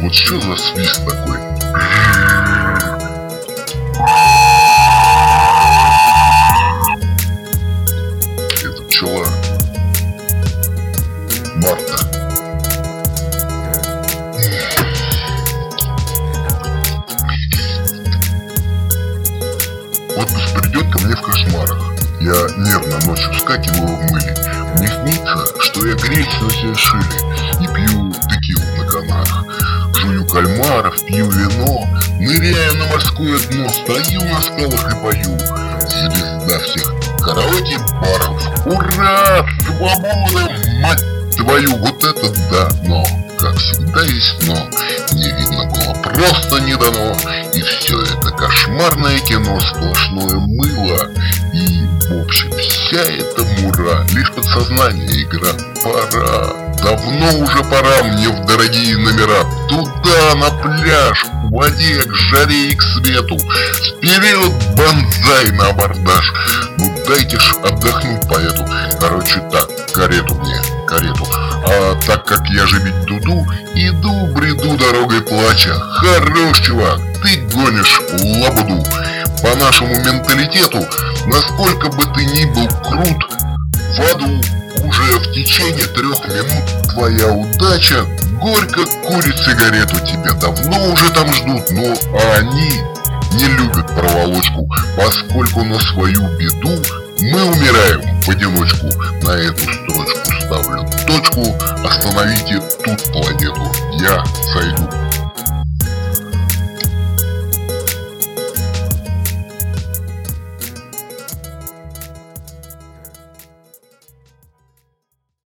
Вот что за свист такой? Это пчела Марта. Отпуск придет ко мне в кошмарах. Я нервно ночью вскакиваю в мыле. Мне снится, что я греюсь на себе шире и пью текилу на Канарах. Жую кальмаров, пью вино, ныряю на морское дно, стою на скалах и пою. Звезда всех караоке-баров. Ура! Свобода, мать твою, вот это да! Но, как всегда, есть но. Не видно было, просто не дано. И все это кошмарное кино, сплошное мыло. И, в общем, вся эта мура лишь подсознание игра. Пора, давно уже пора мне в дорогие номера. Туда, на пляж, к воде, к жаре и к свету. Вперед, банзай на абордаж. Ну дайте ж отдохнуть поэту. Короче так, карету мне, карету. А так как я же ведь дуду, иду, бреду дорогой плача. Хорош, чувак, ты гонишь лабуду. По нашему менталитету, насколько бы ты ни был крут, в аду уже в течение 3 минут твоя удача горько курит сигарету. Тебя давно уже там ждут, но они не любят проволочку, поскольку на свою беду мы умираем в одиночку. На эту строчку ставлю точку. Остановите тут планету. Я сойду.